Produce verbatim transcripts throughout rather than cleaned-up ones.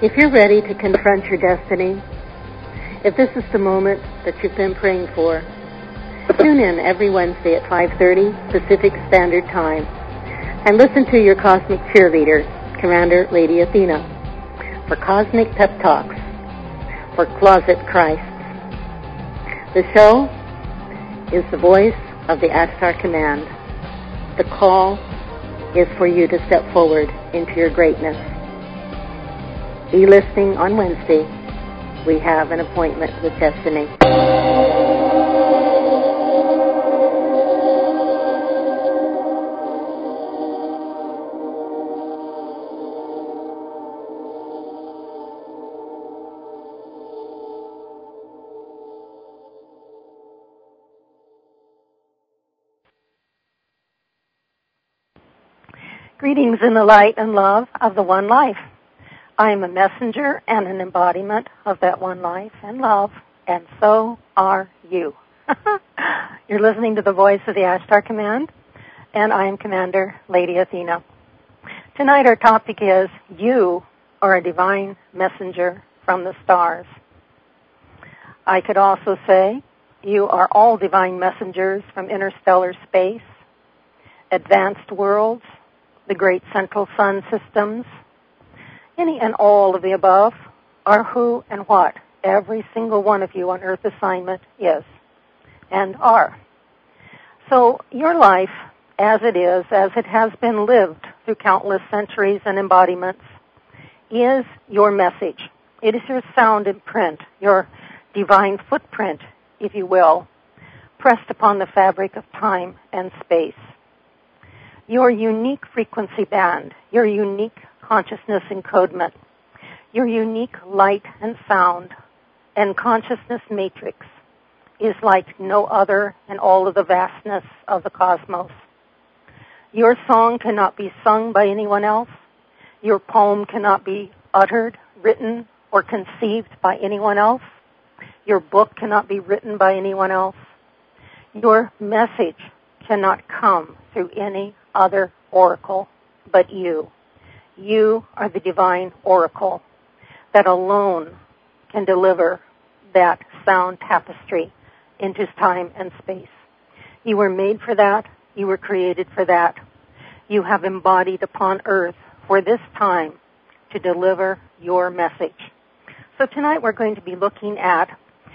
If you're ready to confront your destiny, if this is the moment that you've been praying for, tune in every Wednesday at five thirty Pacific Standard Time and listen to your cosmic cheerleader, Commander Lady Athena, for cosmic pep talks for Closet Christ. The show is the voice of the Ashtar Command. The call is for you to step forward into your greatness. Be listening on Wednesday. We have an appointment with destiny. Greetings in the light and love of the One Life. I am a messenger and an embodiment of that one life and love, and so are you. You're listening to the voice of the Ashtar Command, and I am Commander Lady Athena. Tonight our topic is, you are a divine messenger from the stars. I could also say, you are all divine messengers from interstellar space, advanced worlds, the great central sun systems. Any and all of the above are who and what every single one of you on Earth assignment is and are. So your life, as it is, as it has been lived through countless centuries and embodiments, is your message. It is your sound imprint, your divine footprint, if you will, pressed upon the fabric of time and space. Your unique frequency band, your unique consciousness encodement, your unique light and sound and consciousness matrix is like no other in all of the vastness of the cosmos. Your song cannot be sung by anyone else. Your poem cannot be uttered, written, or conceived by anyone else. Your book cannot be written by anyone else. Your message cannot come through any other oracle but you. You are the divine oracle that alone can deliver that sound tapestry into time and space. You were made for that. You were created for that. You have embodied upon earth for this time to deliver your message. So tonight we're going to be looking at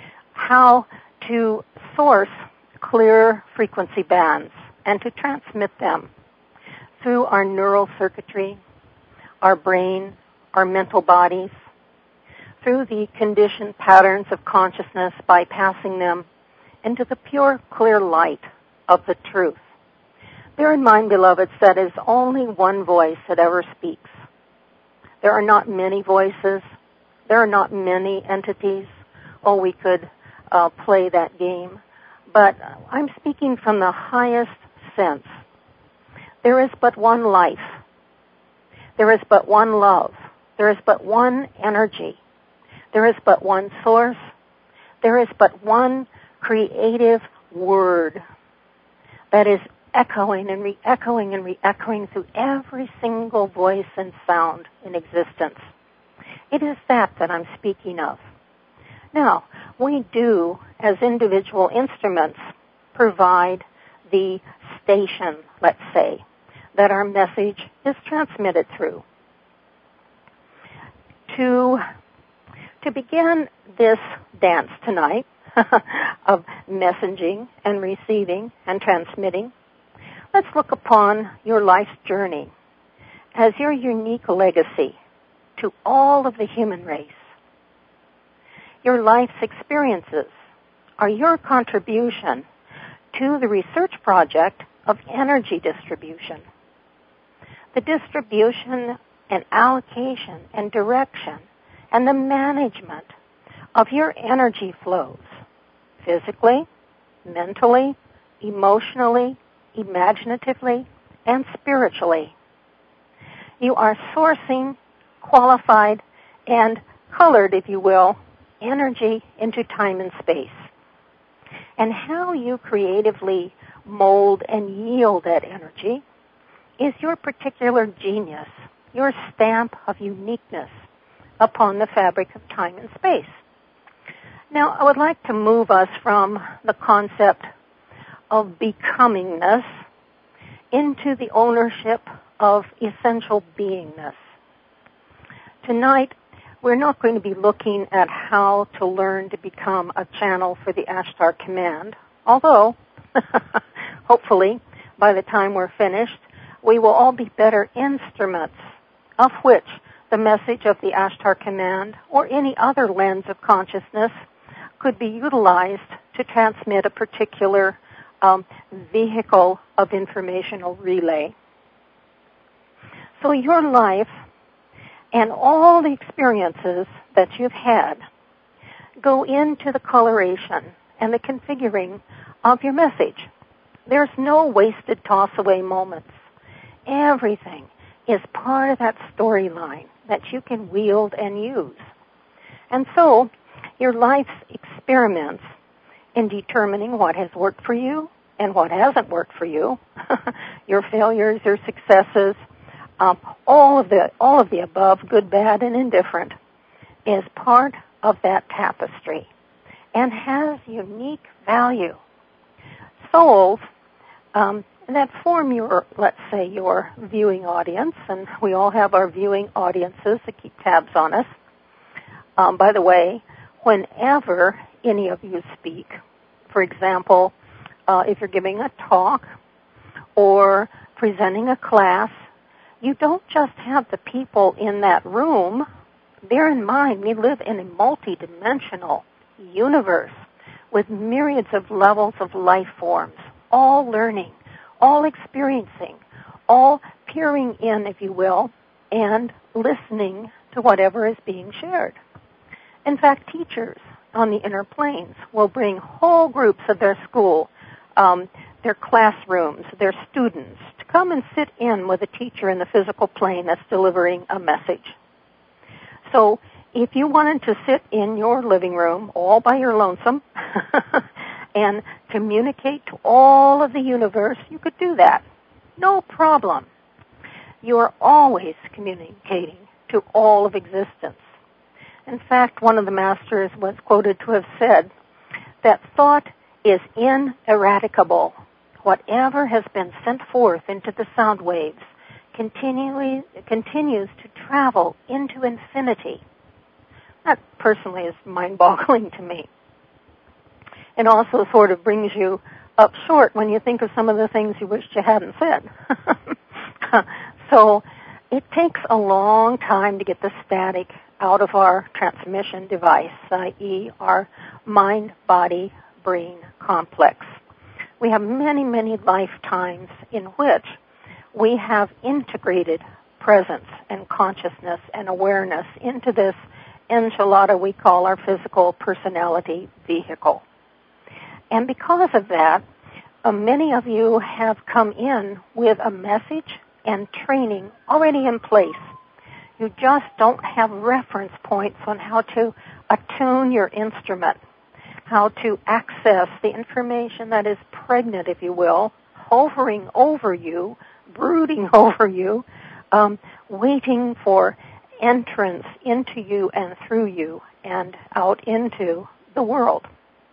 how to source clear frequency bands and to transmit them through our neural circuitry, our brain, our mental bodies, through the conditioned patterns of consciousness, bypassing them into the pure, clear light of the truth. Bear in mind, beloveds, that is only one voice that ever speaks. There are not many voices. There are not many entities. Oh, we could uh, play that game. But I'm speaking from the highest sense. There is but one life. There is but one love. There is but one energy. There is but one source. There is but one creative word that is echoing and re-echoing and re-echoing through every single voice and sound in existence. It is that that I'm speaking of. Now, we do, as individual instruments, provide the station, let's say, that our message is transmitted through. To, to begin this dance tonight of messaging and receiving and transmitting, let's look upon your life's journey as your unique legacy to all of the human race. Your life's experiences are your contribution to the research project of energy distribution. The distribution and allocation and direction and the management of your energy flows, physically, mentally, emotionally, imaginatively, and spiritually. You are sourcing, qualified, and colored, if you will, energy into time and space. And how you creatively mold and yield that energy is your particular genius, your stamp of uniqueness, upon the fabric of time and space. Now, I would like to move us from the concept of becomingness into the ownership of essential beingness. Tonight, we're not going to be looking at how to learn to become a channel for the Ashtar command, although, hopefully, by the time we're finished, we will all be better instruments of which the message of the Ashtar command or any other lens of consciousness could be utilized to transmit a particular um, vehicle of informational relay. So your life and all the experiences that you've had go into the coloration and the configuring of your message. There's no wasted toss-away moments. Everything is part of that storyline that you can wield and use. And so, your life's experiments in determining what has worked for you and what hasn't worked for you, your failures, your successes, um, all of the all of the above, good, bad, and indifferent, is part of that tapestry and has unique value. Souls um, that form your, let's say, your viewing audience, and we all have our viewing audiences that keep tabs on us. Um, by the way, whenever any of you speak, for example, uh, if you're giving a talk or presenting a class, you don't just have the people in that room. Bear in mind, we live in a multidimensional universe with myriads of levels of life forms, all learning, all experiencing, all peering in, if you will, and listening to whatever is being shared. In fact, teachers on the inner planes will bring whole groups of their school, um, their classrooms, their students, to come and sit in with a teacher in the physical plane that's delivering a message. So if you wanted to sit in your living room all by your lonesome and communicate to all of the universe, you could do that. No problem. You are always communicating to all of existence. In fact, one of the masters was quoted to have said that thought is ineradicable. Whatever has been sent forth into the sound waves continually continues to travel into infinity. That personally is mind-boggling to me. It also sort of brings you up short when you think of some of the things you wished you hadn't said. So it takes a long time to get the static out of our transmission device, that is our mind-body-brain complex. We have many, many lifetimes in which we have integrated presence and consciousness and awareness into this enchilada we call our physical personality vehicle. And because of that, uh, many of you have come in with a message and training already in place. You just don't have reference points on how to attune your instrument, how to access the information that is pregnant, if you will, hovering over you, brooding over you, um, waiting for entrance into you and through you and out into the world.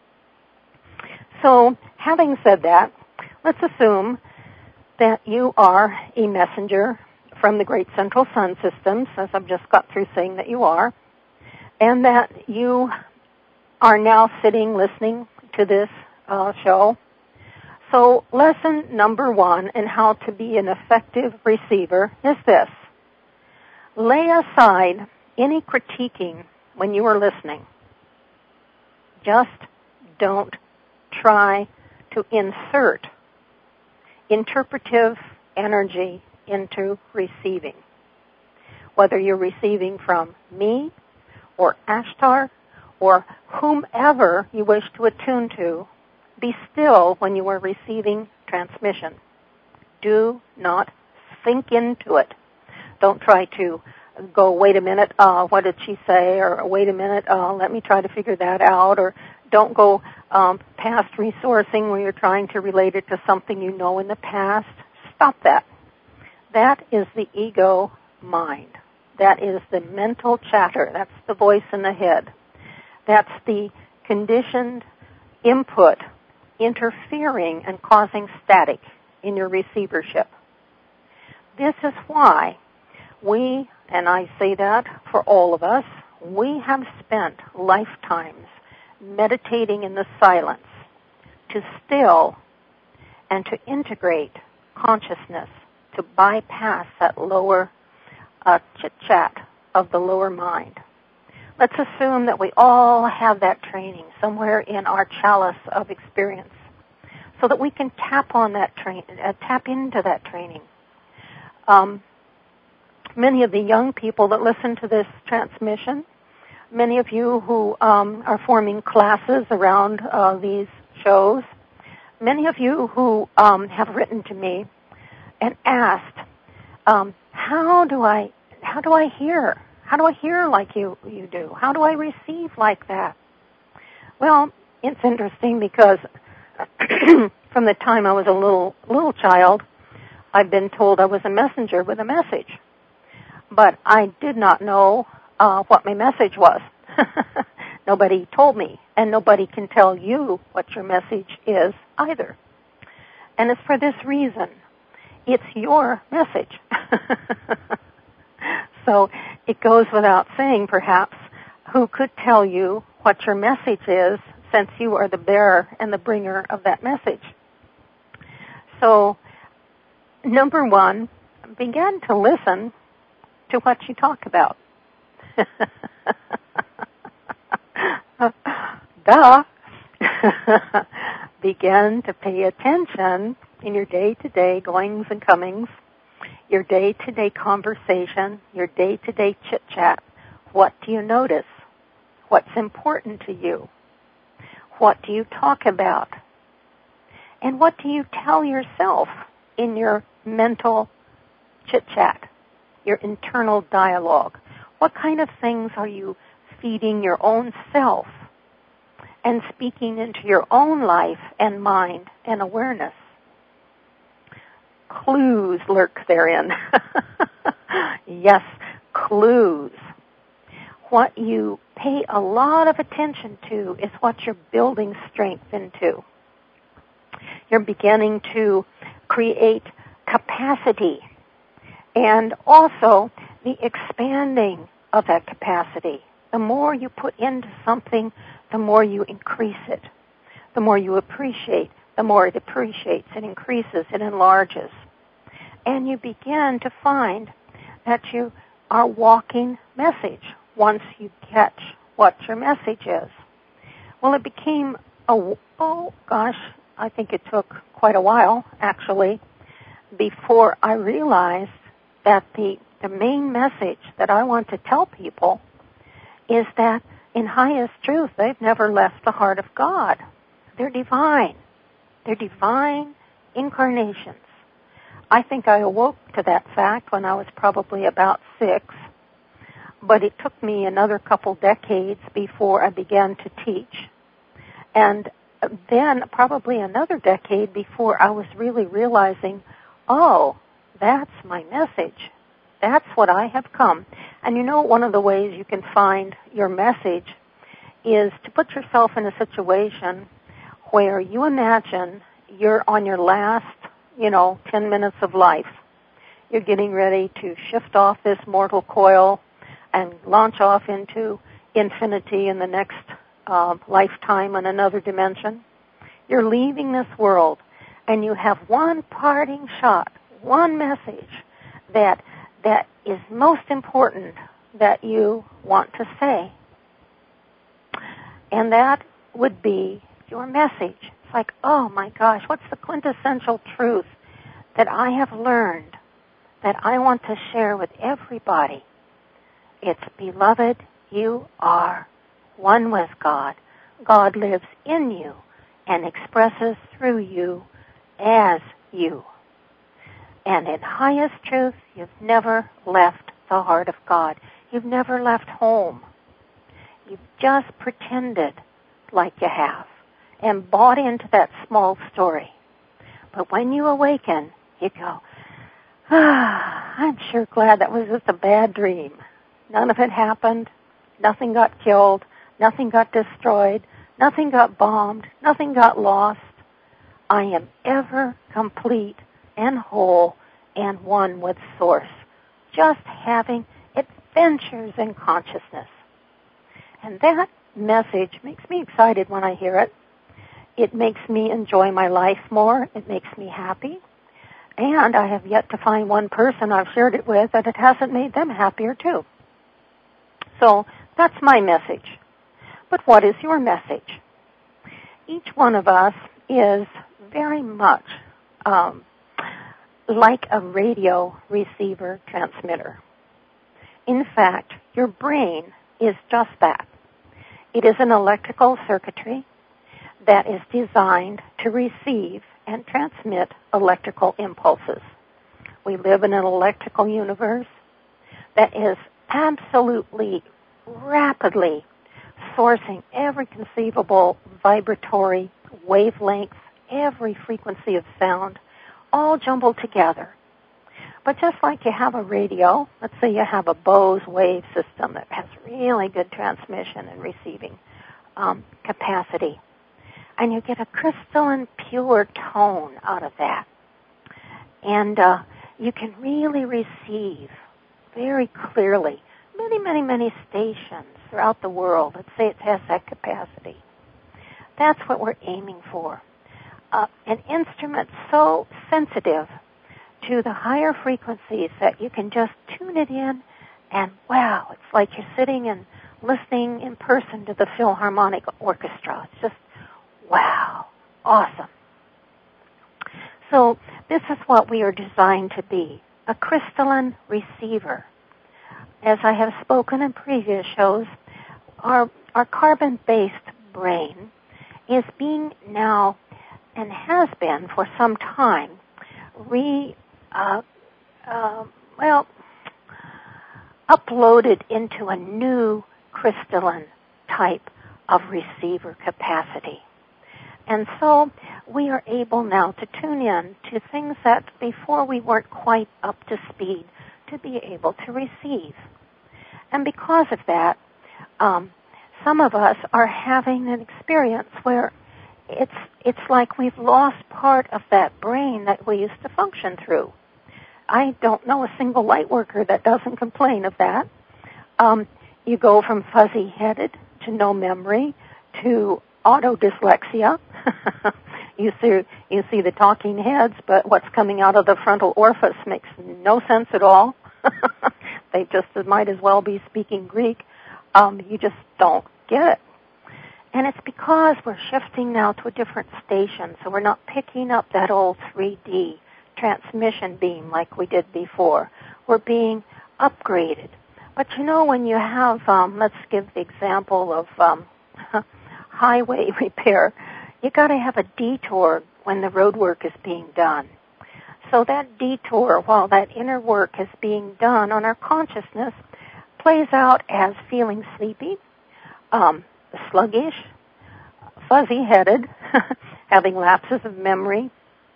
So, having said that, let's assume that you are a messenger from the great central sun systems, as I've just got through saying that you are, and that you are now sitting listening to this uh, show. So lesson number one in how to be an effective receiver is this. Lay aside any critiquing when you are listening. Just don't try to insert interpretive energy into receiving. Whether you're receiving from me or Ashtar or whomever you wish to attune to, be still when you are receiving transmission. Do not sink into it. Don't try to go, wait a minute, uh, what did she say? Or wait a minute, uh, let me try to figure that out. Or don't go um, past resourcing where you're trying to relate it to something you know in the past. Stop that. That is the ego mind. That is the mental chatter. That's the voice in the head. That's the conditioned input interfering and causing static in your receivership. This is why we, and I say that for all of us, we have spent lifetimes meditating in the silence to still and to integrate consciousness, to bypass that lower uh, chit-chat of the lower mind. Let's assume that we all have that training somewhere in our chalice of experience so that we can tap on that train, uh, tap into that training. Um, many of the young people that listen to this transmission, many of you who um, are forming classes around uh, these shows, many of you who um, have written to me and asked, um, how do I, how do I hear? How do I hear like you, you do? How do I receive like that? Well, it's interesting because from the time I was a little little child, I've been told I was a messenger with a message. But I did not know uh, what my message was. Nobody told me, and nobody can tell you what your message is either. And it's for this reason. It's your message. So it goes without saying, perhaps, who could tell you what your message is, since you are the bearer and the bringer of that message. So, number one, begin to listen to what you talk about. Duh. Begin to pay attention in your day-to-day goings and comings, your day-to-day conversation, your day-to-day chit-chat. What do you notice? What's important to you? What do you talk about? And what do you tell yourself in your mental chit-chat, your internal dialogue? What kind of things are you feeding your own self and speaking into your own life and mind and awareness? Clues lurk therein. Yes, clues. What you pay a lot of attention to is what you're building strength into. You're beginning to create capacity and also the expanding of that capacity. The more you put into something, the more you increase it. The more you appreciate, the more it appreciates, it increases, it enlarges. And you begin to find that you are walking message once you catch what your message is. Well, it became, a, oh gosh, I think it took quite a while, actually, before I realized that the, the main message that I want to tell people is that in highest truth, they've never left the heart of God. They're divine. They're divine incarnations. I think I awoke to that fact when I was probably about six, but it took me another couple decades before I began to teach. And then probably another decade before I was really realizing, oh, that's my message. That's what I have come. And you know, one of the ways you can find your message is to put yourself in a situation where you imagine you're on your last, you know, ten minutes of life. You're getting ready to shift off this mortal coil and launch off into infinity in the next uh, lifetime in another dimension. You're leaving this world, and you have one parting shot, one message that that is most important that you want to say. And that would be your message. It's like, oh my gosh, what's the quintessential truth that I have learned that I want to share with everybody? It's, beloved, you are one with God. God lives in you and expresses through you as you. And in highest truth, you've never left the heart of God. You've never left home. You've just pretended like you have and bought into that small story. But when you awaken, you go, ah, I'm sure glad that was just a bad dream. none of it happened, nothing got killed, nothing got destroyed, nothing got bombed, nothing got lost. I am ever complete and whole and one with Source, just having adventures in consciousness. And that message makes me excited when I hear it. It makes me enjoy my life more. It makes me happy. And I have yet to find one person I've shared it with that it hasn't made them happier too. So that's my message. But what is your message? Each one of us is very much um, like a radio receiver transmitter. In fact, your brain is just that. It is an electrical circuitry that is designed to receive and transmit electrical impulses. We live in an electrical universe that is absolutely rapidly sourcing every conceivable vibratory wavelength, every frequency of sound, all jumbled together. But just like you have a radio, let's say you have a Bose wave system that has really good transmission and receiving um, capacity, and you get a crystalline pure tone out of that. And uh, you can really receive very clearly many, many, many stations throughout the world. Let's say it has that capacity. That's what we're aiming for. Uh, an instrument so sensitive to the higher frequencies that you can just tune it in and wow, it's like you're sitting and listening in person to the Philharmonic Orchestra. It's just wow, awesome. So this is what we are designed to be, a crystalline receiver. As I have spoken in previous shows, our, our carbon-based brain is being now, and has been for some time, re, uh, uh, well, uploaded into a new crystalline type of receiver capacity. And so we are able now to tune in to things that before we weren't quite up to speed to be able to receive. And because of that, um, some of us are having an experience where it's it's like we've lost part of that brain that we used to function through. I don't know a single light worker that doesn't complain of that. Um, you go from fuzzy-headed to no memory to auto-dyslexia. you see you see the talking heads, but what's coming out of the frontal orifice makes no sense at all. They just might as well be speaking Greek. Um, you just don't get it. And it's because we're shifting now to a different station, so we're not picking up that old three D transmission beam like we did before. We're being upgraded. But you know, when you have, um, let's give the example of um, highway repair, you got to have a detour when the road work is being done. So that detour, while that inner work is being done on our consciousness, plays out as feeling sleepy, um, sluggish, fuzzy-headed, having lapses of memory,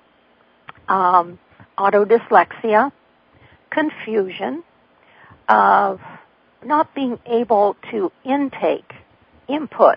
um, auto-dyslexia, confusion, of not being able to intake input.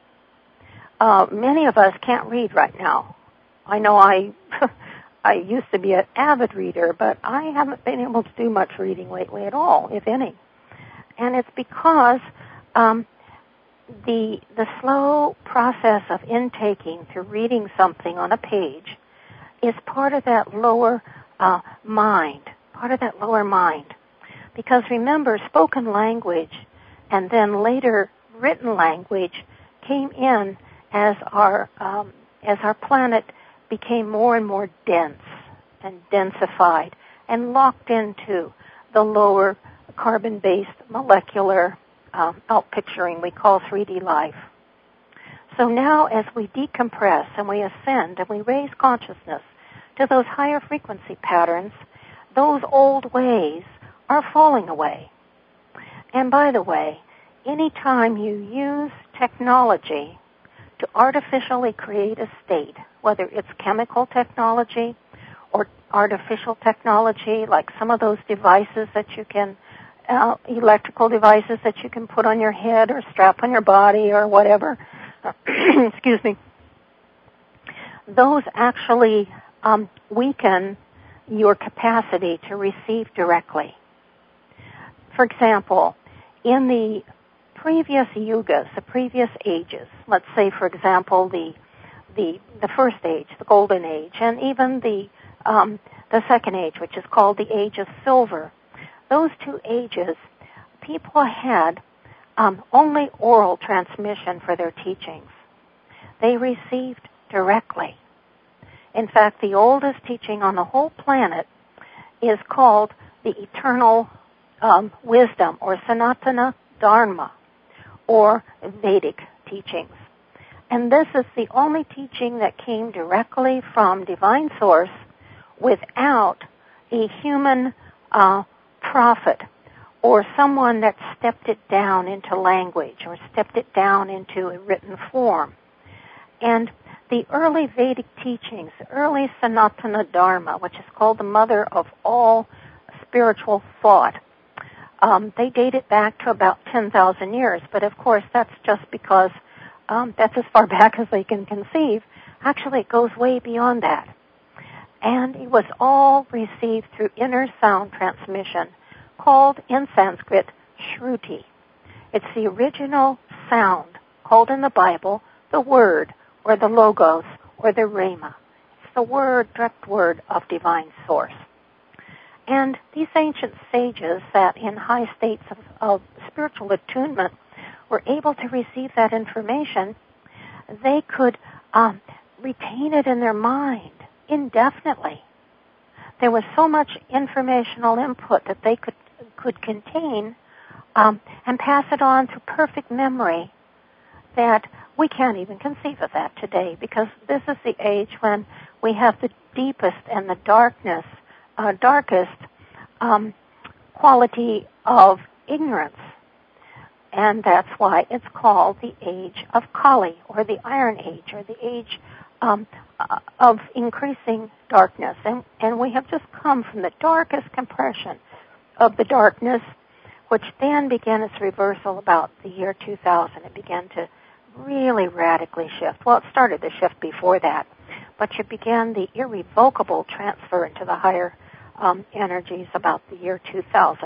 Uh, many of us can't read right now. I know I I used to be an avid reader, but I haven't been able to do much reading lately at all, if any. And it's because um, the the slow process of intaking through reading something on a page is part of that lower uh, mind, part of that lower mind. Because remember, spoken language and then later written language came in as our um, as our planet became more and more dense and densified and locked into the lower carbon-based molecular um, outpicturing we call three D life. So now as we decompress and we ascend and we raise consciousness to those higher frequency patterns, those old ways are falling away. And by the way, anytime you use technology to artificially create a state, whether it's chemical technology or artificial technology, like some of those devices that you can uh, electrical devices that you can put on your head or strap on your body or whatever, excuse me, those actually um, weaken your capacity to receive directly. For example, in the previous yugas, the previous ages, let's say, for example, the the the first age, the golden age, and even the um, the second age, which is called the age of silver, those two ages, people had um, only oral transmission for their teachings. They received directly. In fact, the oldest teaching on the whole planet is called the eternal um, wisdom, or Sanatana Dharma, or Vedic teachings. And this is the only teaching that came directly from divine source without a human uh, prophet or someone that stepped it down into language or stepped it down into a written form. And the early Vedic teachings, the early Sanatana Dharma, which is called the mother of all spiritual thought, um, they date it back to about ten thousand years. But of course, that's just because um, that's as far back as they can conceive. Actually, it goes way beyond that. And it was all received through inner sound transmission, called in Sanskrit Shruti. It's the original sound, called in the Bible the Word, or the Logos, or the Rhema. It's the word, direct word of divine source. And these ancient sages that in high states of, of spiritual attunement were able to receive that information, they could um, retain it in their mind indefinitely. There was so much informational input that they could could contain um, and pass it on through perfect memory that we can't even conceive of that today, because this is the age when we have the deepest and the darkness, uh, darkest um, quality of ignorance. And that's why it's called the age of Kali, or the Iron Age, or the age um, uh, of increasing darkness. And, and we have just come from the darkest compression of the darkness, which then began its reversal about the year two thousand. It began to really radically shift. Well, it started the shift before that, but you began the irrevocable transfer into the higher um, energies about the year two thousand.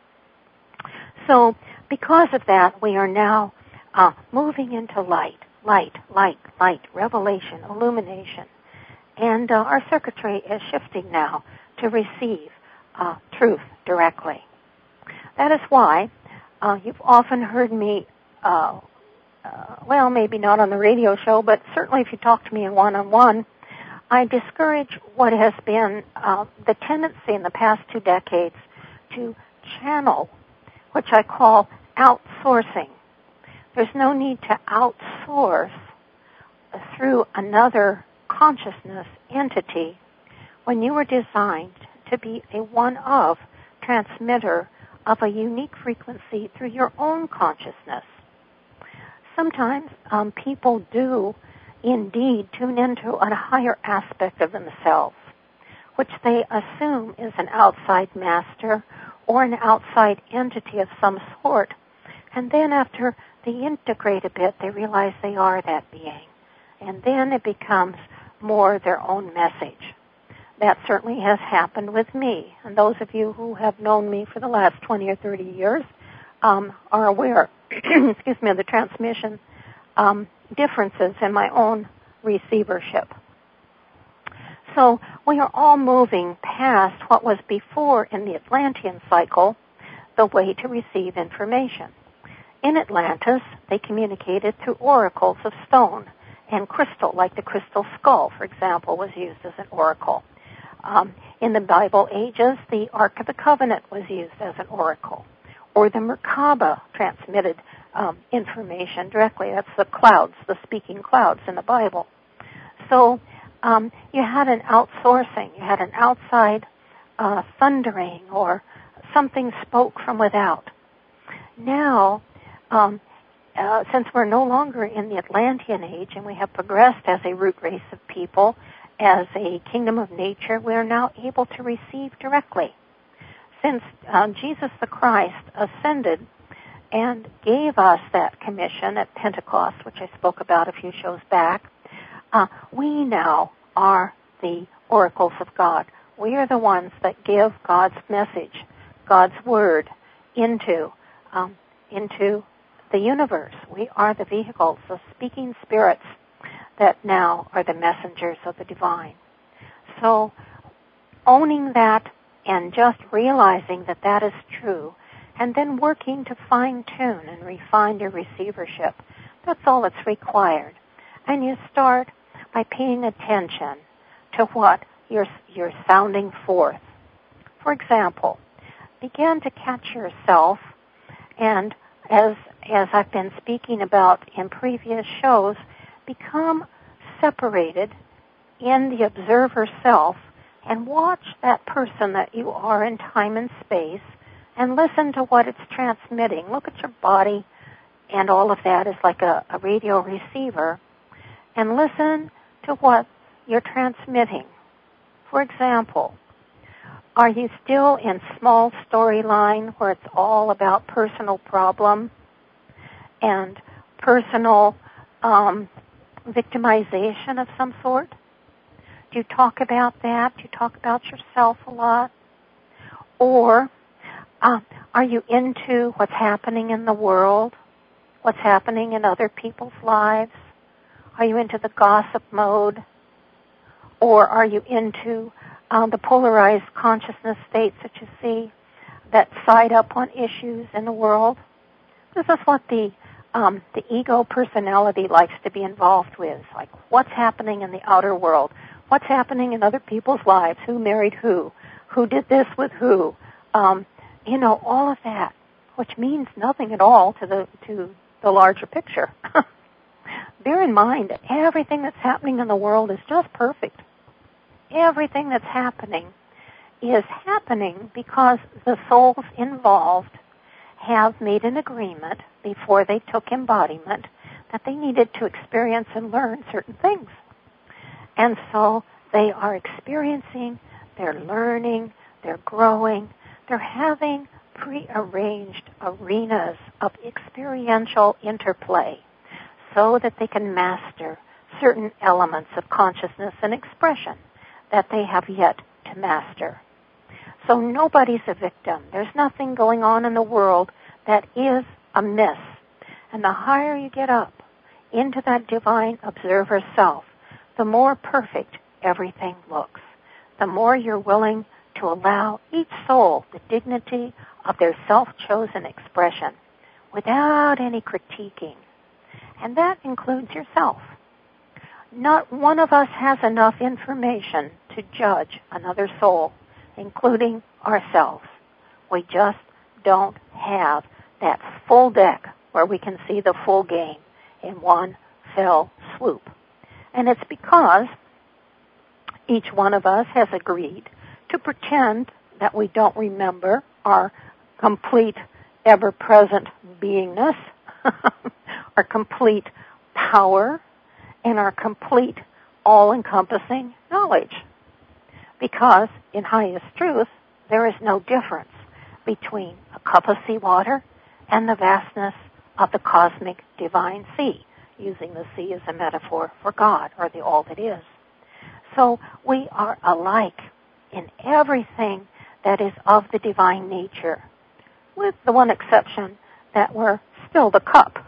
So, because of that, we are now uh, moving into light, light, light, light, revelation, illumination. And uh, our circuitry is shifting now to receive uh, truth directly. That is why uh, you've often heard me, uh, uh, well, maybe not on the radio show, but certainly if you talk to me in one-on-one, I discourage what has been uh, the tendency in the past two decades to channel, which I call outsourcing. There's no need to outsource through another consciousness entity when you were designed to be a one-of transmitter of a unique frequency through your own consciousness. Sometimes um, people do indeed tune into a higher aspect of themselves, which they assume is an outside master or an outside entity of some sort. And then after they integrate a bit, they realize they are that being. And then it becomes more their own message. That certainly has happened with me. And those of you who have known me for the last twenty or thirty years um, are aware, excuse me, of the transmission um, differences in my own receivership. So we are all moving past what was before in the Atlantean cycle the way to receive information. In Atlantis, they communicated through oracles of stone and crystal, like the crystal skull, for example, was used as an oracle. Um, in the Bible ages, the Ark of the Covenant was used as an oracle. Or the Merkaba transmitted um, information directly. That's the clouds, the speaking clouds in the Bible. So um, you had an outsourcing. You had an outside uh, thundering, or something spoke from without. Now, um, uh, since we're no longer in the Atlantean age and we have progressed as a root race of people, as a kingdom of nature, we are now able to receive directly. since uh, Jesus the Christ ascended and gave us that commission at Pentecost, which I spoke about a few shows back, uh, we now are the oracles of God. We are the ones that give God's message, God's word, into um, into the universe. We are the vehicles, the speaking spirits that now are the messengers of the divine. So owning that and just realizing that that is true, and then working to fine-tune and refine your receivership, that's all that's required. And you start by paying attention to what you're, you're sounding forth. For example, begin to catch yourself, and as as I've been speaking about in previous shows, become separated in the observer self and watch that person that you are in time and space and listen to what it's transmitting. Look at your body, and all of that is like a, a radio receiver, and listen to what you're transmitting. For example, are you still in small storyline where it's all about personal problem and personal um, victimization of some sort? Do you talk about that? Do you talk about yourself a lot? Or uh, are you into what's happening in the world? What's happening in other people's lives? Are you into the gossip mode? Or are you into uh, the polarized consciousness states that you see that side up on issues in the world? This is what the um, the ego personality likes to be involved with, like what's happening in the outer world, what's happening in other people's lives, who married who, who did this with who, um, you know, all of that, which means nothing at all to the to the larger picture. Bear in mind that everything that's happening in the world is just perfect. Everything that's happening is happening because the souls involved have made an agreement before they took embodiment that they needed to experience and learn certain things. And so they are experiencing, they're learning, they're growing, they're having prearranged arenas of experiential interplay so that they can master certain elements of consciousness and expression that they have yet to master. So nobody's a victim. There's nothing going on in the world that is amiss. And the higher you get up into that divine observer self, the more perfect everything looks. The more you're willing to allow each soul the dignity of their self-chosen expression without any critiquing. And that includes yourself. Not one of us has enough information to judge another soul, including ourselves. We just don't have that full deck where we can see the full game in one fell swoop. And it's because each one of us has agreed to pretend that we don't remember our complete, ever-present beingness, our complete power, and our complete, all-encompassing knowledge. Because, in highest truth, there is no difference between a cup of seawater and the vastness of the cosmic divine sea, using the sea as a metaphor for God, or the all that is. So we are alike in everything that is of the divine nature, with the one exception that we're still the cup.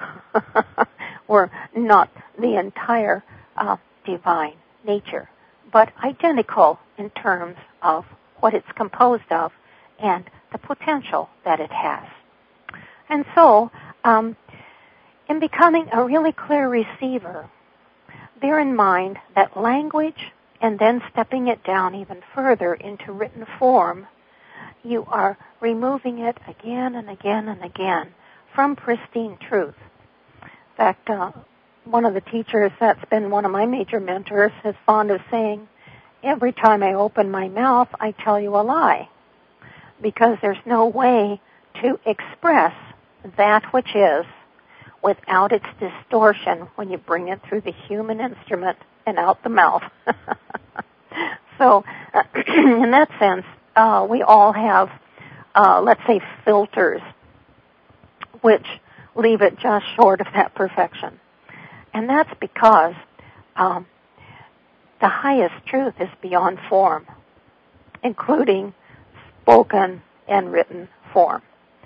We're not the entire uh, divine nature, but identical in terms of what it's composed of and the potential that it has. And so, um, in becoming a really clear receiver, bear in mind that language and then stepping it down even further into written form, you are removing it again and again and again from pristine truth. In fact, uh, one of the teachers that's been one of my major mentors is fond of saying, every time I open my mouth, I tell you a lie, because there's no way to express that which is without its distortion when you bring it through the human instrument and out the mouth. So, uh, in that sense, uh, we all have uh, let's say, filters, which leave it just short of that perfection. And that's because um, the highest truth is beyond form, including spoken and written form.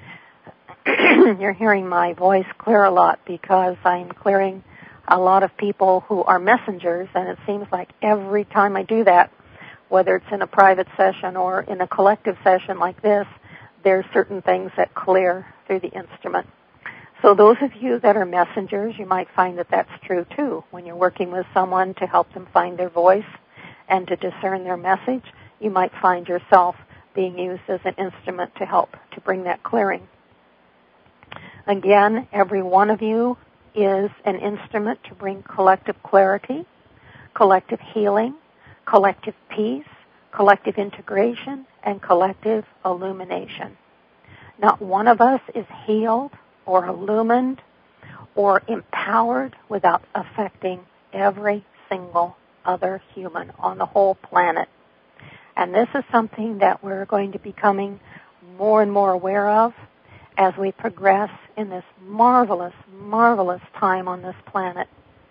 You're hearing my voice clear a lot because I'm clearing a lot of people who are messengers, and it seems like every time I do that, whether it's in a private session or in a collective session like this, there's certain things that clear through the instrument. So those of you that are messengers, you might find that that's true too. When you're working with someone to help them find their voice and to discern their message, you might find yourself being used as an instrument to help to bring that clearing. Again, every one of you is an instrument to bring collective clarity, collective healing, collective peace, collective integration, and collective illumination. Not one of us is healed or illumined or empowered without affecting every single other human on the whole planet. And this is something that we're going to be becoming more and more aware of as we progress in this marvelous, marvelous time on this planet.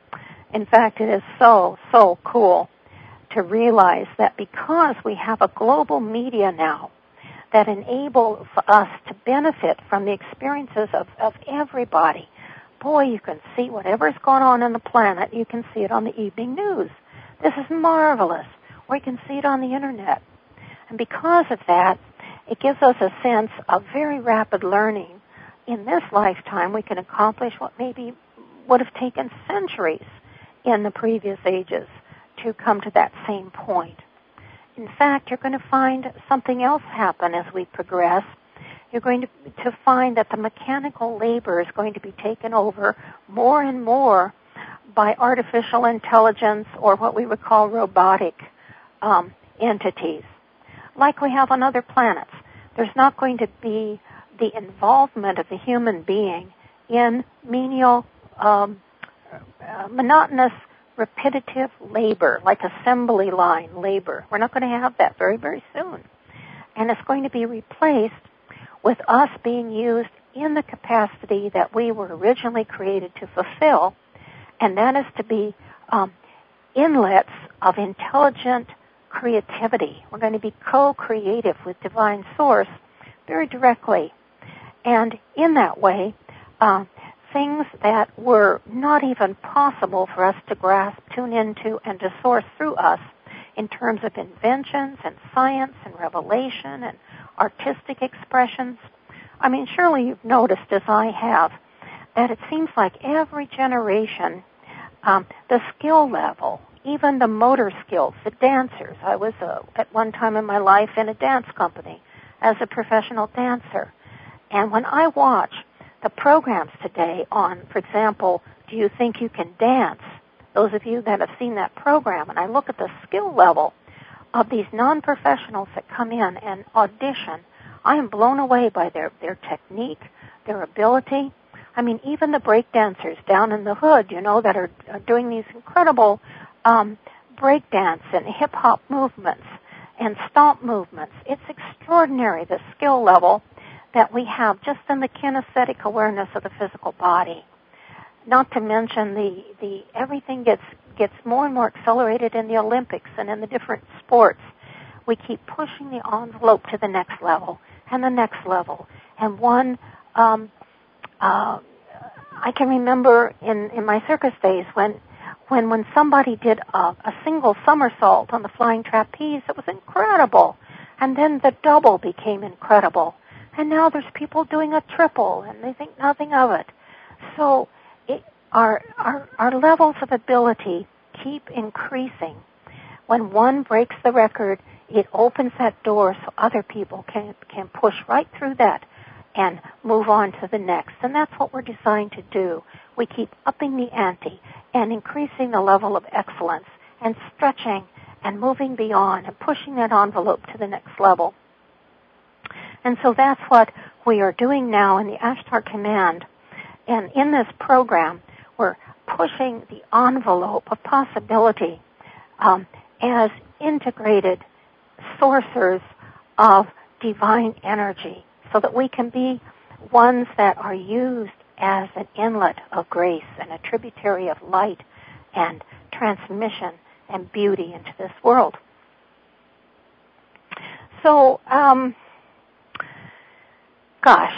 In fact, it is so, so cool to realize that because we have a global media now that enables us to benefit from the experiences of, of everybody, boy, you can see whatever's going on on the planet, you can see it on the evening news. This is marvelous. Or you can see it on the internet. And because of that, it gives us a sense of very rapid learning. In this lifetime, we can accomplish what maybe would have taken centuries in the previous ages to come to that same point. In fact, you're going to find something else happen as we progress. You're going to, to find that the mechanical labor is going to be taken over more and more by artificial intelligence or what we would call robotic um, entities, like we have on other planets. There's not going to be the involvement of the human being in menial, um, uh, monotonous, repetitive labor, like assembly line labor. We're not going to have that very, very soon. And it's going to be replaced with us being used in the capacity that we were originally created to fulfill, and that is to be um, inlets of intelligent creativity. We're going to be co-creative with Divine Source very directly. And in that way, uh, things that were not even possible for us to grasp, tune into, and to source through us in terms of inventions and science and revelation and artistic expressions. I mean, surely you've noticed, as I have, that it seems like every generation, um, the skill level, even the motor skills, the dancers. I was uh, at one time in my life in a dance company as a professional dancer. And when I watch the programs today on, for example, Do You Think You Can Dance? Those of you that have seen that program, and I look at the skill level of these non-professionals that come in and audition, I am blown away by their, their technique, their ability. I mean, even the break dancers down in the hood, you know, that are, are doing these incredible um, break dance and hip-hop movements and stomp movements. It's extraordinary, the skill level that we have just in the kinesthetic awareness of the physical body. Not to mention the, the everything gets gets more and more accelerated in the Olympics and in the different sports. We keep pushing the envelope to the next level and the next level. And one, um, uh, I can remember in, in my circus days when when when somebody did a, a single somersault on the flying trapeze, it was incredible. And then the double became incredible. And now there's people doing a triple, and they think nothing of it. So it, our, our, our levels of ability keep increasing. When one breaks the record, it opens that door so other people can, can push right through that and move on to the next. And that's what we're designed to do. We keep upping the ante and increasing the level of excellence and stretching and moving beyond and pushing that envelope to the next level. And so that's what we are doing now in the Ashtar Command. And in this program, we're pushing the envelope of possibility um, as integrated sourcers of divine energy so that we can be ones that are used as an inlet of grace and a tributary of light and transmission and beauty into this world. So, um, gosh,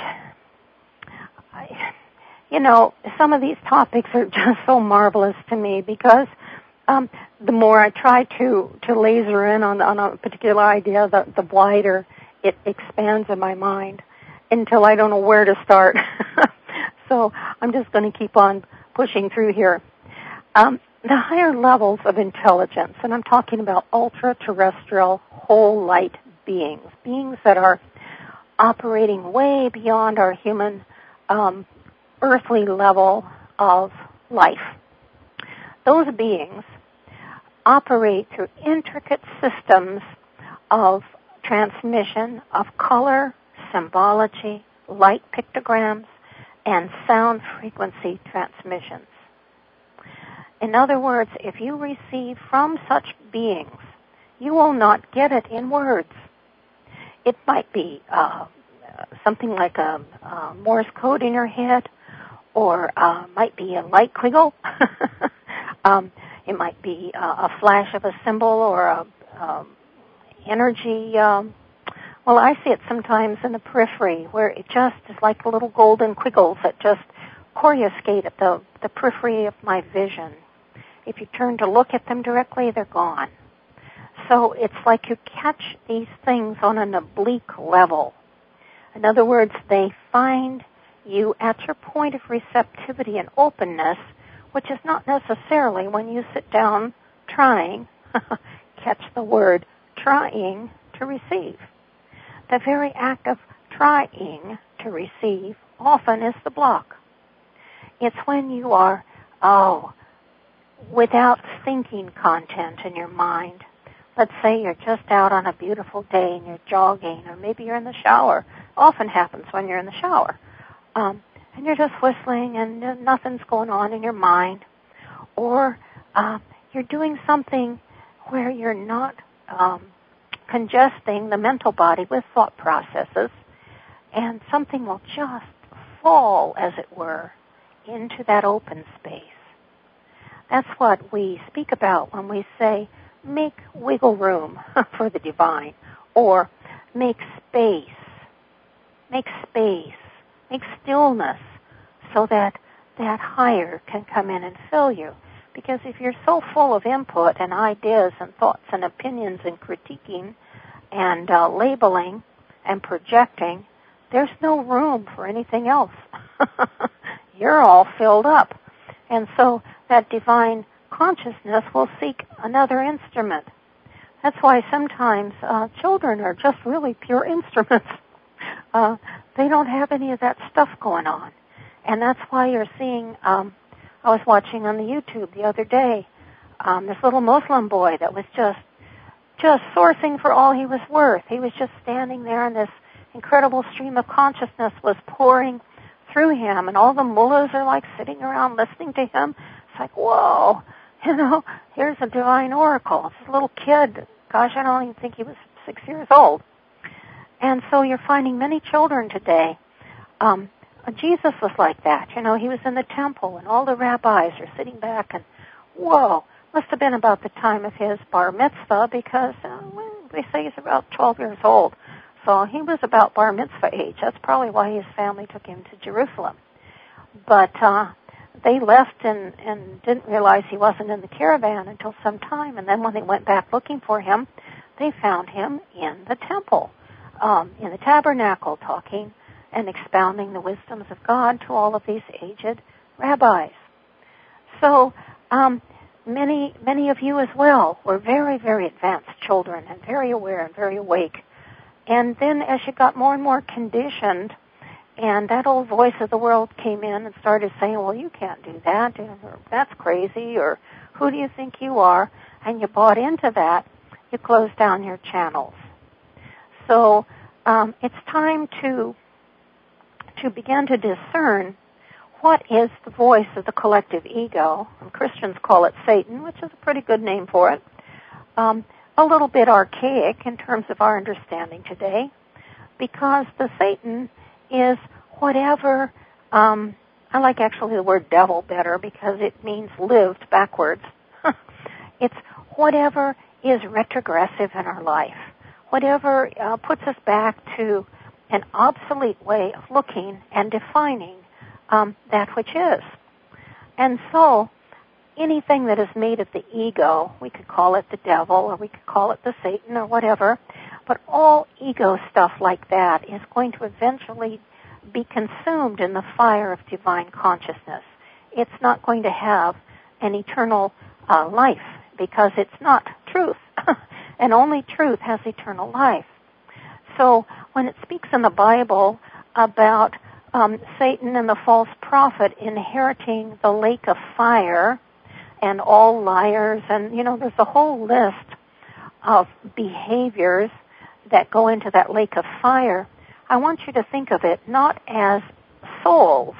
I, you know, some of these topics are just so marvelous to me because um, the more I try to, to laser in on, on a particular idea, the, the wider it expands in my mind until I don't know where to start. So I'm just going to keep on pushing through here. Um, the higher levels of intelligence, and I'm talking about ultra-terrestrial whole light beings, beings that are operating way beyond our human um, earthly level of life. Those beings operate through intricate systems of transmission of color, symbology, light pictograms, and sound frequency transmissions. In other words, if you receive from such beings, you will not get it in words. It might be uh, something like a, a Morse code in your head, or uh, might be a light quiggle. um, it might be a, a flash of a symbol or a um, energy. Um, well, I see it sometimes in the periphery where it just is like little golden quiggles that just coruscate at the, the periphery of my vision. If you turn to look at them directly, they're gone. So it's like you catch these things on an oblique level. In other words, they find you at your point of receptivity and openness, which is not necessarily when you sit down trying, catch the word, trying to receive. The very act of trying to receive often is the block. It's when you are, oh, without thinking content in your mind. Let's say you're just out on a beautiful day and you're jogging, or maybe you're in the shower. Often happens when you're in the shower. Um, and you're just whistling and nothing's going on in your mind. Or uh, you're doing something where you're not um, congesting the mental body with thought processes, and something will just fall, as it were, into that open space. That's what we speak about when we say, make wiggle room for the divine, or make space, make space, make stillness so that that higher can come in and fill you. Because if you're so full of input and ideas and thoughts and opinions and critiquing and uh, labeling and projecting, there's no room for anything else. You're all filled up. And so that divine consciousness will seek another instrument. That's why sometimes uh, children are just really pure instruments. Uh, they don't have any of that stuff going on. And that's why you're seeing, um, I was watching on the YouTube the other day, um, this little Muslim boy that was just, just sourcing for all he was worth. He was just standing there and this incredible stream of consciousness was pouring through him, and all the mullahs are like sitting around listening to him. It's like, whoa, you know, here's a divine oracle. This little kid, gosh, I don't even think he was six years old. And so you're finding many children today. Um, Jesus was like that. You know, he was in the temple, and all the rabbis are sitting back, and whoa, must have been about the time of his bar mitzvah, because uh, well, they say he's about twelve years old. So he was about bar mitzvah age. That's probably why his family took him to Jerusalem. But uh, they left and, and didn't realize he wasn't in the caravan until some time. And then when they went back looking for him, they found him in the temple, um, in the tabernacle, talking and expounding the wisdoms of God to all of these aged rabbis. So um, many, many of you as well were very, very advanced children and very aware and very awake. And then as you got more and more conditioned, and that old voice of the world came in and started saying, well, you can't do that, or that's crazy, or who do you think you are? And you bought into that, you closed down your channels. So um, it's time to to begin to discern what is the voice of the collective ego. And Christians call it Satan, which is a pretty good name for it. Um, a little bit archaic in terms of our understanding today. because the Satan is whatever, um, I like actually the word devil better because it means lived backwards. It's whatever is retrogressive in our life, whatever uh, puts us back to an obsolete way of looking and defining um, that which is. And so anything that is made of the ego, we could call it the devil or we could call it the Satan or whatever, but all ego stuff like that is going to eventually be consumed in the fire of divine consciousness. It's not going to have an eternal uh, life because it's not truth. And only truth has eternal life. So when it speaks in the Bible about um, Satan and the false prophet inheriting the lake of fire and all liars, and, you know, there's a whole list of behaviors that go into that lake of fire, I want you to think of it not as souls,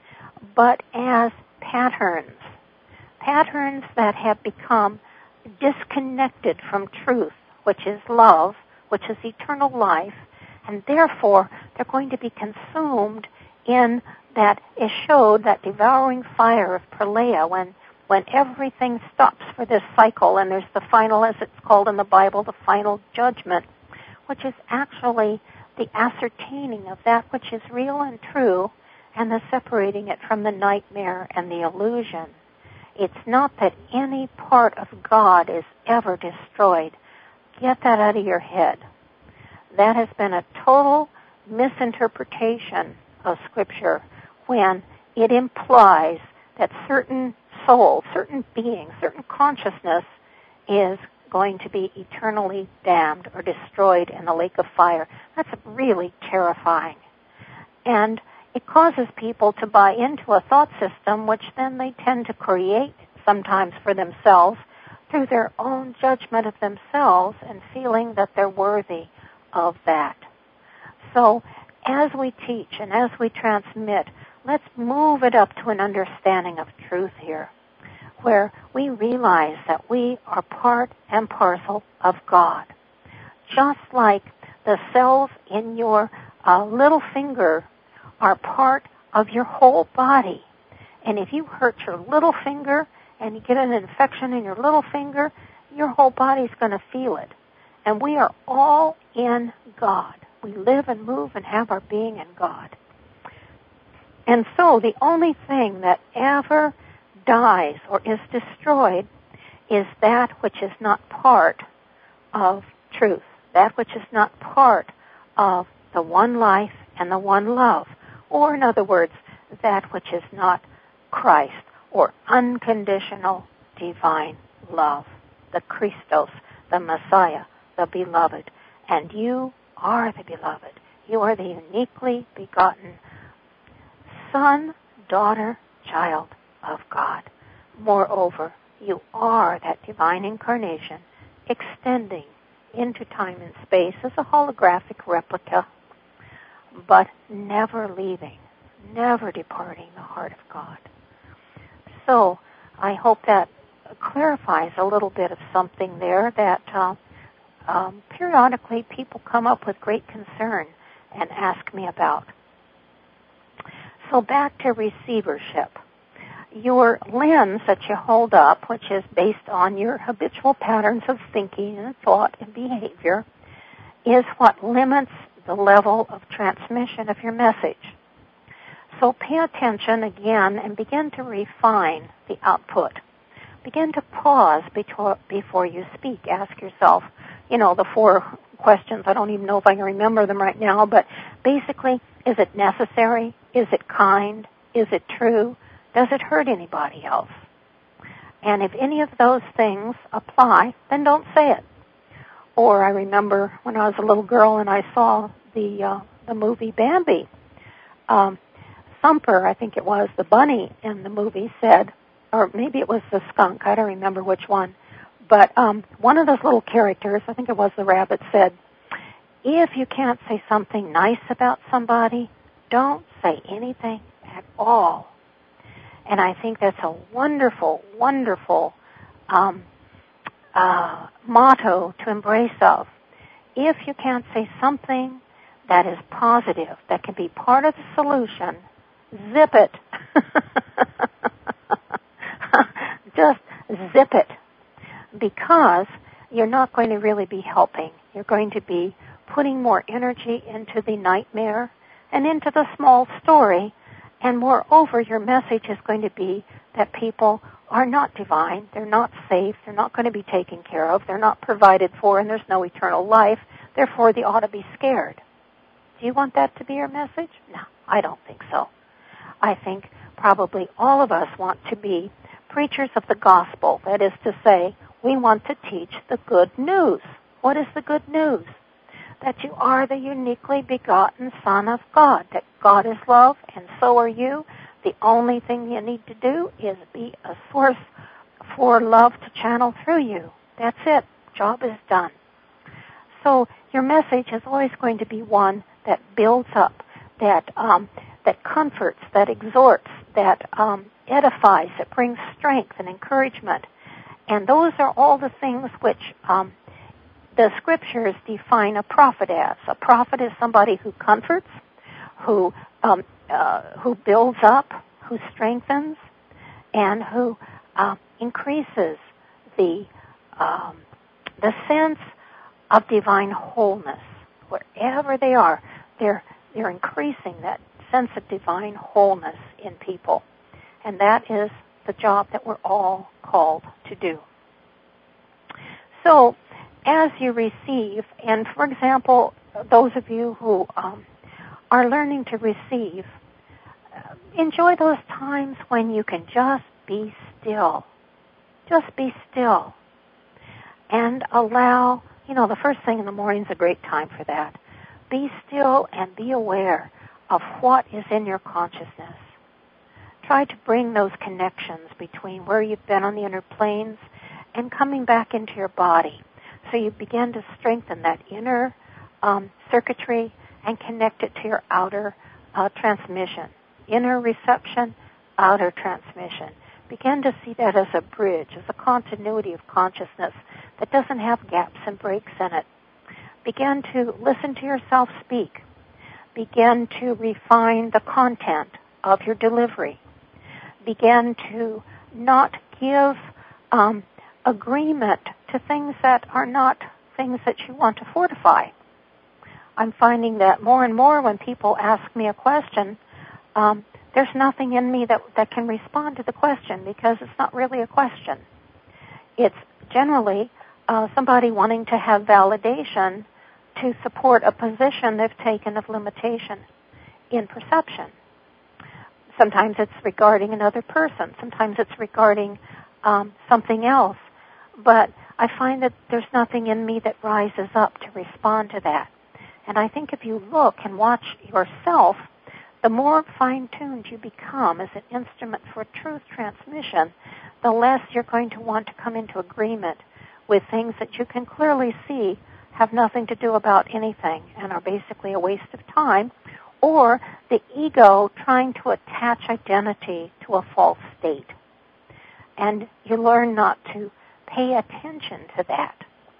but as patterns. Patterns that have become disconnected from truth, which is love, which is eternal life, and therefore they're going to be consumed in that is showed, that devouring fire of pralaya, when when everything stops for this cycle and there's the final, as it's called in the Bible, the final judgment, which is actually the ascertaining of that which is real and true and the separating it from the nightmare and the illusion. It's not that any part of God is ever destroyed. Get that out of your head. That has been a total misinterpretation of Scripture when it implies that certain souls, certain beings, certain consciousness is going to be eternally damned or destroyed in the lake of fire. That's really terrifying. And it causes people to buy into a thought system which then they tend to create sometimes for themselves through their own judgment of themselves and feeling that they're worthy of that. So as we teach and as we transmit, let's move it up to an understanding of truth here, where we realize that we are part and parcel of God. Just like the cells in your uh, little finger are part of your whole body. And if you hurt your little finger and you get an infection in your little finger, your whole body's going to feel it. And we are all in God. We live and move and have our being in God. And so the only thing that ever dies or is destroyed is that which is not part of truth, that which is not part of the one life and the one love. Or, in other words, that which is not Christ, or unconditional divine love, the Christos, the Messiah, the beloved. And you are the beloved. You are the uniquely begotten son, daughter, child of God. Moreover, you are that divine incarnation extending into time and space as a holographic replica, but never leaving, never departing the heart of God. So I hope that clarifies a little bit of something there that uh, um, periodically people come up with great concern and ask me about. So back to receivership. Your lens that you hold up, which is based on your habitual patterns of thinking and thought and behavior, is what limits the level of transmission of your message. So pay attention again and begin to refine the output. Begin to pause before, before you speak. Ask yourself, you know, the four questions. I don't even know if I can remember them right now, but basically, is it necessary? Is it kind? Is it true? Does it hurt anybody else? And if any of those things apply, then don't say it. Or I remember when I was a little girl and I saw the uh, the movie Bambi. Um, Thumper, I think it was, the bunny in the movie said, or maybe it was the skunk, I don't remember which one, but um, one of those little characters, I think it was the rabbit, said, if you can't say something nice about somebody, don't say anything at all. And I think that's a wonderful, wonderful um, uh, motto to embrace of. If you can't say something that is positive, that can be part of the solution, zip it. Just zip it. Because you're not going to really be helping. You're going to be putting more energy into the nightmare and into the small story. And moreover, your message is going to be that people are not divine, they're not safe, they're not going to be taken care of, they're not provided for, and there's no eternal life. Therefore, they ought to be scared. Do you want that to be your message? No, I don't think so. I think probably all of us want to be preachers of the gospel. That is to say, we want to teach the good news. What is the good news? That you are the uniquely begotten Son of God, that God is love, and so are you. The only thing you need to do is be a source for love to channel through you. That's it. Job is done. So your message is always going to be one that builds up, that um, that comforts, that exhorts, that um, edifies, that brings strength and encouragement. And those are all the things which um, the scriptures define a prophet as. A prophet is somebody who comforts, who um, uh, who builds up, who strengthens, and who uh, increases the um, the sense of divine wholeness. Wherever they are, they're they're increasing that sense of divine wholeness in people. And that is the job that we're all called to do. So, as you receive, and for example, those of you who um, are learning to receive, uh, enjoy those times when you can just be still. Just be still. And allow, you know, the first thing in the morning is a great time for that. Be still and be aware of what is in your consciousness. Try to bring those connections between where you've been on the inner planes and coming back into your body. So you begin to strengthen that inner um, circuitry and connect it to your outer uh, transmission. Inner reception, outer transmission. Begin to see that as a bridge, as a continuity of consciousness that doesn't have gaps and breaks in it. Begin to listen to yourself speak. Begin to refine the content of your delivery. Begin to not give um, agreement to things that are not things that you want to fortify. I'm finding that more and more when people ask me a question, um, there's nothing in me that, that can respond to the question because it's not really a question. It's generally uh, somebody wanting to have validation to support a position they've taken of limitation in perception. Sometimes it's regarding another person. Sometimes it's regarding um, something else. But I find that there's nothing in me that rises up to respond to that. And I think if you look and watch yourself, the more fine-tuned you become as an instrument for truth transmission, the less you're going to want to come into agreement with things that you can clearly see have nothing to do about anything and are basically a waste of time, or the ego trying to attach identity to a false state. And you learn not to pay attention to that.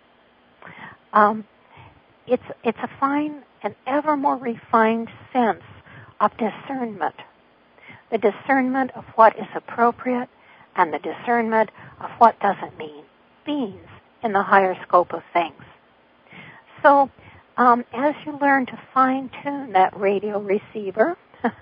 Um, it's it's a fine and ever more refined sense of discernment. The discernment of what is appropriate and the discernment of what doesn't mean means in the higher scope of things. So um, as you learn to fine-tune that radio receiver,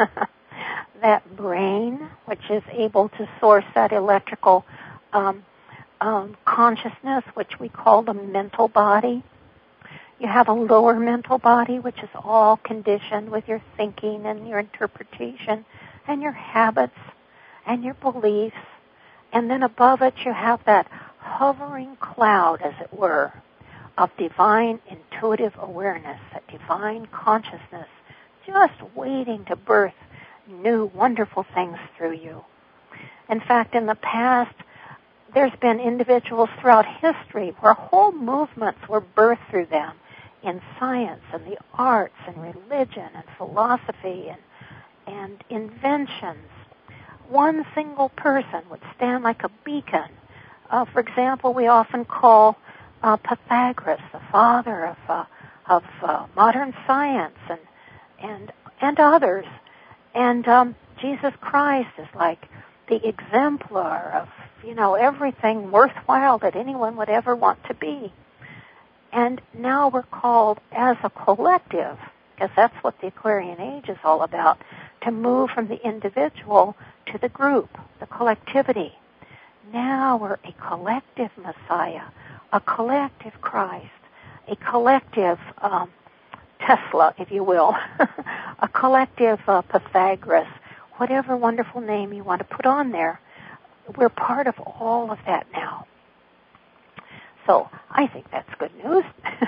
that brain, which is able to source that electrical um, um, consciousness, which we call the mental body. You have a lower mental body, which is all conditioned with your thinking and your interpretation and your habits and your beliefs. And then above it, you have that hovering cloud, as it were, of divine intuitive awareness, that divine consciousness, just waiting to birth new wonderful things through you. In fact, in the past, there's been individuals throughout history where whole movements were birthed through them in science and the arts and religion and philosophy and, and inventions. One single person would stand like a beacon. Uh, for example, we often call uh, Pythagoras the father of uh, of uh, modern science and and and others. And um, Jesus Christ is like the exemplar of, you know, everything worthwhile that anyone would ever want to be. And now we're called as a collective, because that's what the Aquarian Age is all about, to move from the individual to the group, the collectivity. Now we're a collective Messiah, a collective Christ, a collective um, Tesla, if you will, a collective uh, Pythagoras, whatever wonderful name you want to put on there. We're part of all of that now. So I think that's good news.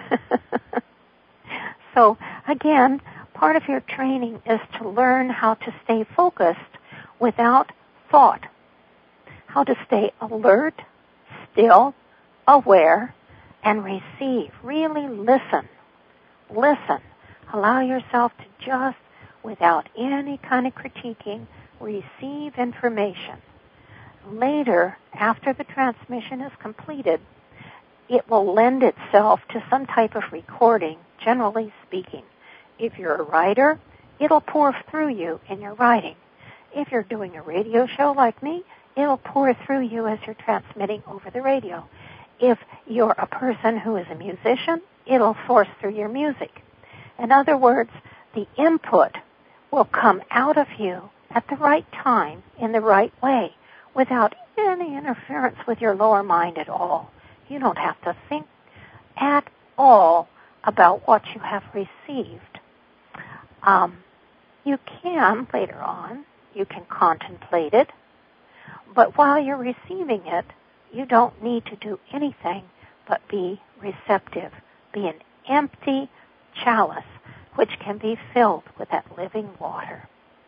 So again, part of your training is to learn how to stay focused without thought, how to stay alert, still, aware, and receive. Really listen. Listen. Allow yourself to just, without any kind of critiquing, receive information. Later, after the transmission is completed, it will lend itself to some type of recording, generally speaking. If you're a writer, it'll pour through you in your writing. If you're doing a radio show like me, it'll pour through you as you're transmitting over the radio. If you're a person who is a musician, it'll source through your music. In other words, the input will come out of you at the right time, in the right way, without any interference with your lower mind at all. You don't have to think at all about what you have received. Um, you can, later on, you can contemplate it, but while you're receiving it, you don't need to do anything but be receptive. Be an empty chalice which can be filled with that living water.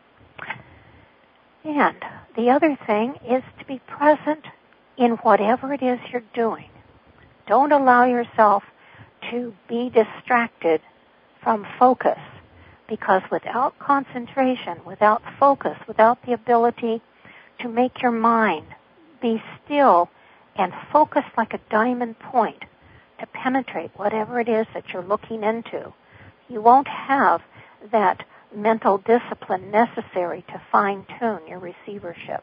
And the other thing is to be present in whatever it is you're doing. Don't allow yourself to be distracted from focus, because without concentration, without focus, without the ability to make your mind be still and focus like a diamond point to penetrate whatever it is that you're looking into, you won't have that mental discipline necessary to fine-tune your receivership.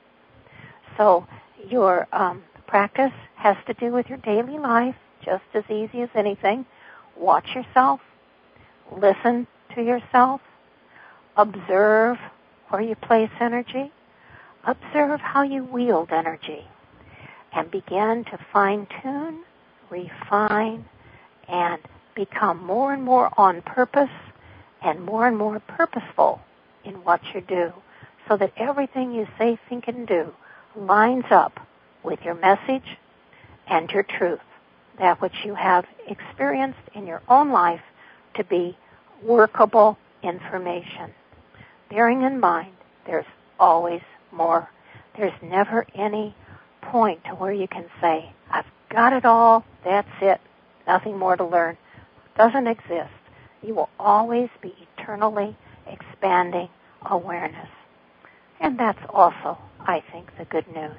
So your um, practice has to do with your daily life, just as easy as anything. Watch yourself, listen to yourself, observe where you place energy, observe how you wield energy, and begin to fine-tune, refine, and become more and more on purpose and more and more purposeful in what you do, so that everything you say, think, and do lines up with your message and your truth, that which you have experienced in your own life to be workable information. Bearing in mind, there's always more. There's never any point to where you can say, I've got it all, that's it, nothing more to learn. Doesn't exist. You will always be eternally expanding awareness. And that's also, I think, the good news.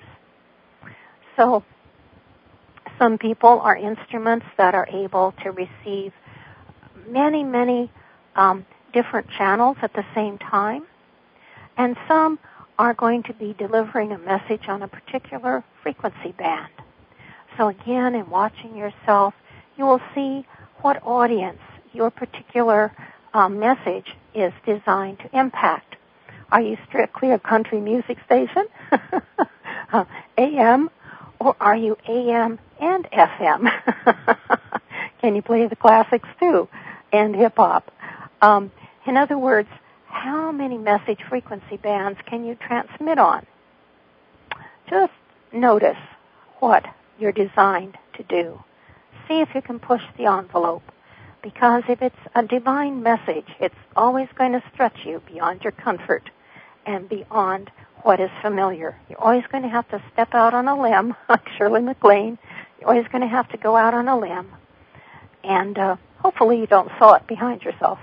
So, some people are instruments that are able to receive many, many um, different channels at the same time. And some are going to be delivering a message on a particular frequency band. So again, in watching yourself, you will see what audience your particular um, message is designed to impact. Are you strictly a country music station, uh, A M, or are you A M and F M? Can you play the classics too, and hip-hop? Um, in other words, how many message frequency bands can you transmit on? Just notice what you're designed to do. See if you can push the envelope. Because if it's a divine message, it's always going to stretch you beyond your comfort and beyond what is familiar. You're always going to have to step out on a limb, like Shirley MacLaine. You're always going to have to go out on a limb. And uh, hopefully you don't saw it behind yourself.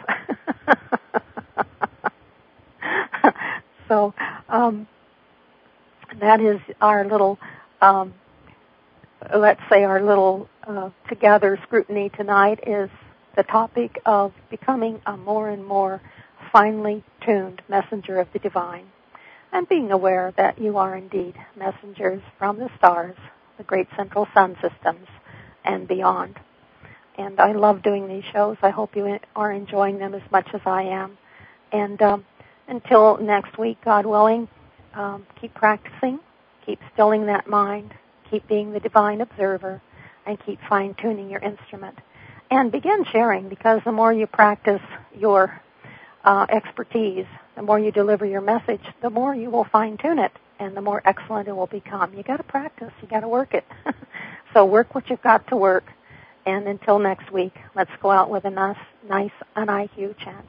So um, that is our little, um, let's say our little uh, together scrutiny tonight is the topic of becoming a more and more finely tuned messenger of the divine, and being aware that you are indeed messengers from the stars, the great central sun systems, and beyond. And I love doing these shows. I hope you are enjoying them as much as I am. And um, until next week, God willing, um, keep practicing, keep stilling that mind, keep being the divine observer, and keep fine-tuning your instrument. And begin sharing, because the more you practice your uh, expertise, the more you deliver your message, the more you will fine-tune it, and the more excellent it will become. You got to practice. You got to work it. So work what you've got to work. And until next week, let's go out with a nice, nice an I Q chant.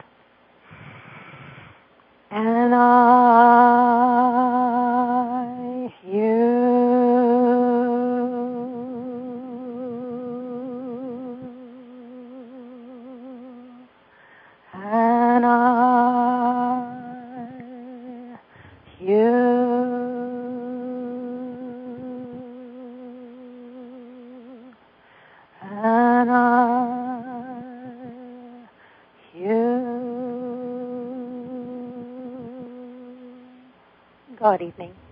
And I, you, and I, you. And I, you. God evening.